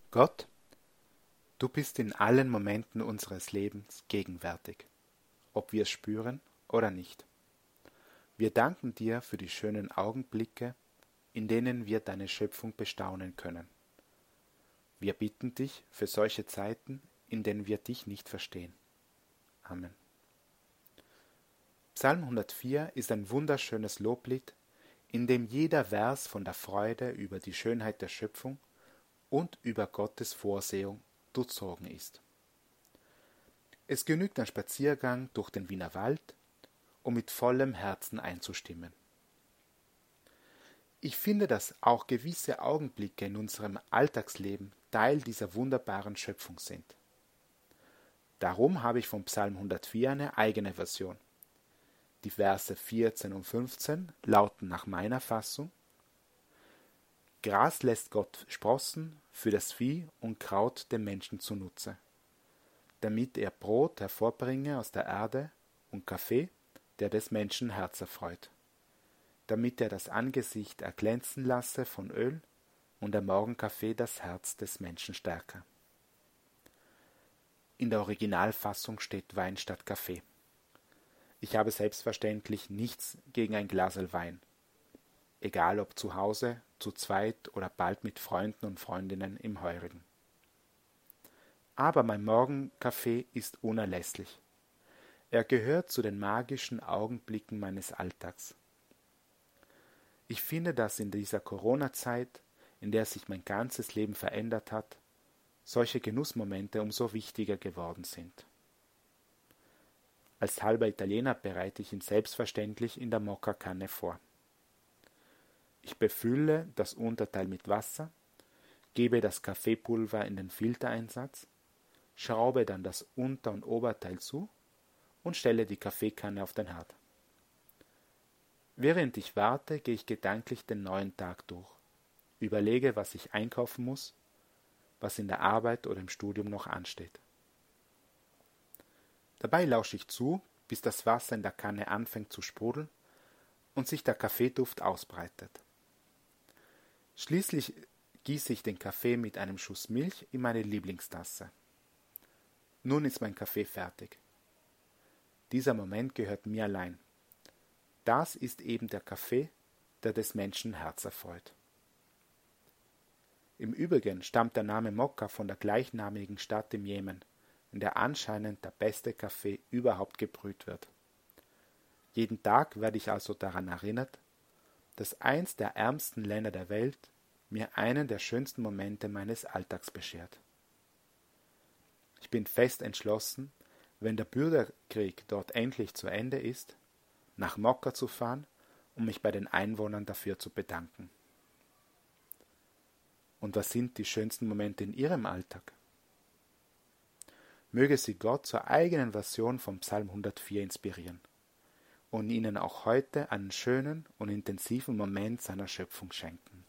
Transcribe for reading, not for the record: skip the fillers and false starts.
Gott, du bist in allen Momenten unseres Lebens gegenwärtig, ob wir es spüren oder nicht. Wir danken dir für die schönen Augenblicke, in denen wir deine Schöpfung bestaunen können. Wir bitten dich für solche Zeiten, in denen wir dich nicht verstehen. Amen. Psalm 104 ist ein wunderschönes Loblied, in dem jeder Vers von der Freude über die Schönheit der Schöpfung und über Gottes Vorsehung durchzogen ist. Es genügt ein Spaziergang durch den Wiener Wald, um mit vollem Herzen einzustimmen. Ich finde, dass auch gewisse Augenblicke in unserem Alltagsleben Teil dieser wunderbaren Schöpfung sind. Darum habe ich vom Psalm 104 eine eigene Version. Die Verse 14 und 15 lauten nach meiner Fassung: Gras lässt Gott sprossen für das Vieh und Kraut dem Menschen zunutze, damit er Brot hervorbringe aus der Erde und Kaffee, der des Menschen Herz erfreut, damit er das Angesicht erglänzen lasse von Öl und der Morgenkaffee das Herz des Menschen stärke. In der Originalfassung steht Wein statt Kaffee. Ich habe selbstverständlich nichts gegen ein Glaserl Wein, egal ob zu Hause, zu zweit oder bald mit Freunden und Freundinnen im Heurigen. Aber mein Morgenkaffee ist unerlässlich. Er gehört zu den magischen Augenblicken meines Alltags. Ich finde, dass in dieser Corona-Zeit, in der sich mein ganzes Leben verändert hat, solche Genussmomente umso wichtiger geworden sind. Als halber Italiener bereite ich ihn selbstverständlich in der Mokka-Kanne vor. Ich befülle das Unterteil mit Wasser, gebe das Kaffeepulver in den Filtereinsatz, schraube dann das Unter- und Oberteil zu und stelle die Kaffeekanne auf den Herd. Während ich warte, gehe ich gedanklich den neuen Tag durch, überlege, was ich einkaufen muss, was in der Arbeit oder im Studium noch ansteht. Dabei lausche ich zu, bis das Wasser in der Kanne anfängt zu sprudeln und sich der Kaffeeduft ausbreitet. Schließlich gieße ich den Kaffee mit einem Schuss Milch in meine Lieblingstasse. Nun ist mein Kaffee fertig. Dieser Moment gehört mir allein. Das ist eben der Kaffee, der des Menschen Herz erfreut. Im Übrigen stammt der Name Mokka von der gleichnamigen Stadt im Jemen, in der anscheinend der beste Kaffee überhaupt gebrüht wird. Jeden Tag werde ich also daran erinnert, dass eins der ärmsten Länder der Welt mir einen der schönsten Momente meines Alltags beschert. Ich bin fest entschlossen, wenn der Bürgerkrieg dort endlich zu Ende ist, nach Mokka zu fahren, um mich bei den Einwohnern dafür zu bedanken. Und was sind die schönsten Momente in Ihrem Alltag? Möge Sie Gott zur eigenen Version vom Psalm 104 inspirieren und Ihnen auch heute einen schönen und intensiven Moment seiner Schöpfung schenken.